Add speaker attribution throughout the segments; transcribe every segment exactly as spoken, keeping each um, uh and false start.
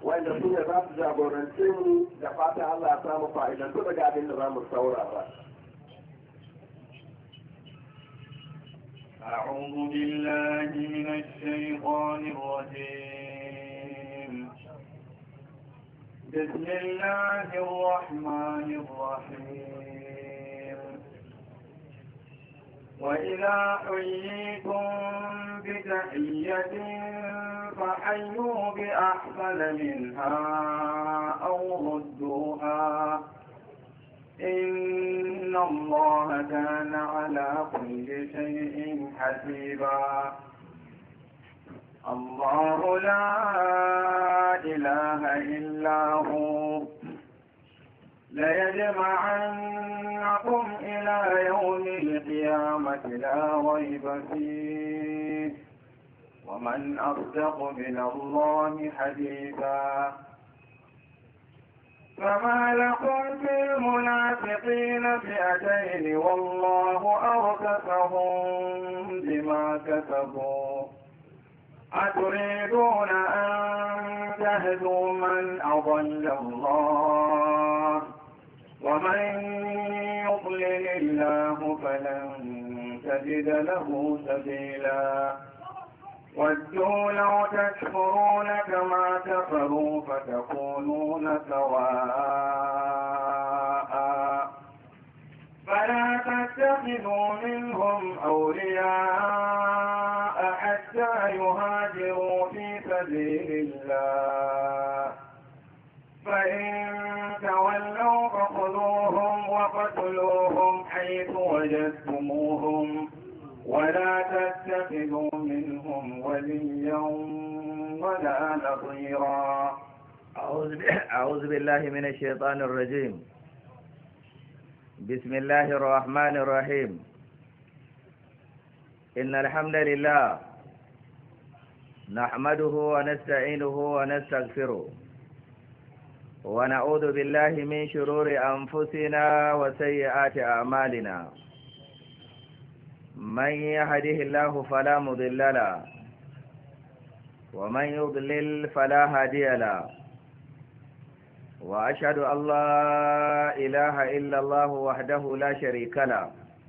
Speaker 1: wanda su ne za su jagorance mu da fata Allah ya samu fa'idantu daga abin da za mu saurara.
Speaker 2: أعوذ بالله من الشيطان الرجيم بسم الله الرحمن الرحيم وإذا حييتم بتحية فحيوا بأحسن منها أو ردوها إن الله كان على كل شيء حسيبا الله لا إله إلا هو ليجمعنكم إلى يوم القيامة لا ريب فيه ومن أصدق من الله حديثا فما لكم في المنافقين فئتين والله أركسهم بما كسبوا أتريدون أن تهدوا من أضل الله ومن يضلل الله فلن تجد له سبيلا ودوا لو تكفرون كما كفروا فتكونون سواء فلا تتخذوا منهم أولياء حتى يهاجروا في سبيل الله فإن تولوا فخذوهم وقتلوهم حيث وجدتموهم ولا تتخذوا منهم وليا ولا نصيرا.
Speaker 3: أعوذ بالله من الشيطان الرجيم. بسم الله الرحمن الرحيم. إن الحمد لله نحمده ونستعينه ونستغفره ونعوذ بالله من شرور أنفسنا وسيئات أعمالنا. من يهده الله فلا مضل له ومن يضلل فلا هادي له وأشهد أن لا إله إلا الله وحده لا شريك له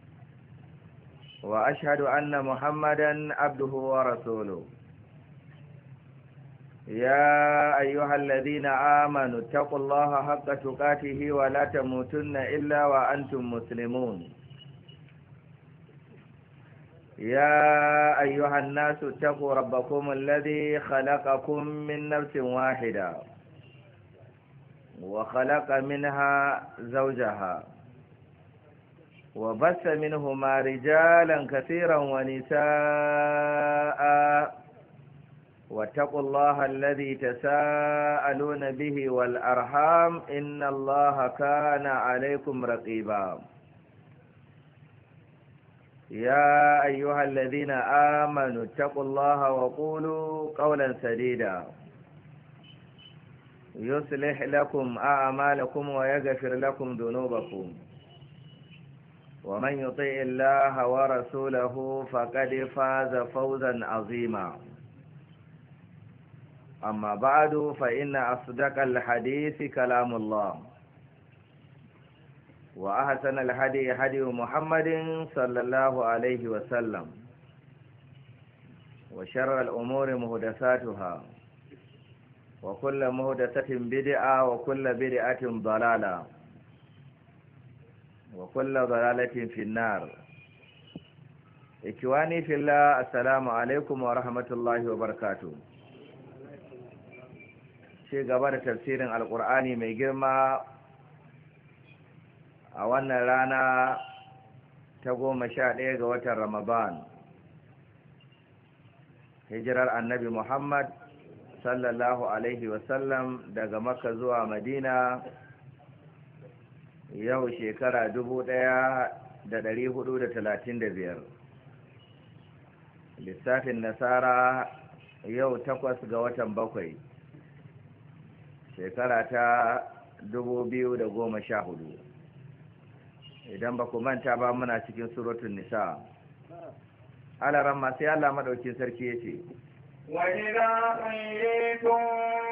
Speaker 3: وأشهد أن محمدا عبده ورسوله. يا أيها الذين آمنوا اتقوا الله حق تقاته ولا تموتن إلا وأنتم مسلمون. يا أيها الناس اتقوا ربكم الذي خلقكم من نفس واحدة وخلق منها زوجها وبث منهما رجالا كثيرا ونساء واتقوا الله الذي تساءلون به والأرحام إن الله كان عليكم رقيبا. يا أيها الذين آمنوا اتقوا الله وقولوا قولا سديدا يصلح لكم أعمالكم ويغفر لكم ذنوبكم ومن يطع الله ورسوله فقد فاز فوزا عظيما. أما بعد فإن أصدق الحديث كلام الله وأحسن الهدي هدي محمد صلى الله عليه وسلم وشر الأمور محدثاتها وكل محدثة بدعة وكل بدعة ضلالة وكل ضلالة في النار. إخواني في الله السلام عليكم ورحمة الله وبركاته. شيء قبل تفسير القرآن من جرمى a wannan rana ta goma sha ɗaya ga watan Ramadan, hijirar annabi Muhammad sallallahu Alaihi wasallam daga Makka zuwa Madina yau shekara dubu ɗaya da ɗari hudu da talatin da biyar. Lissafin Nasara yau takwas ga watan bakwai, shekara ta dubu biyu da goma sha hudu. Idan ba ku manta ba muna cikin suratun nisa. Alaran masu yalla madaukin sarki yace
Speaker 2: wa idza qayyitum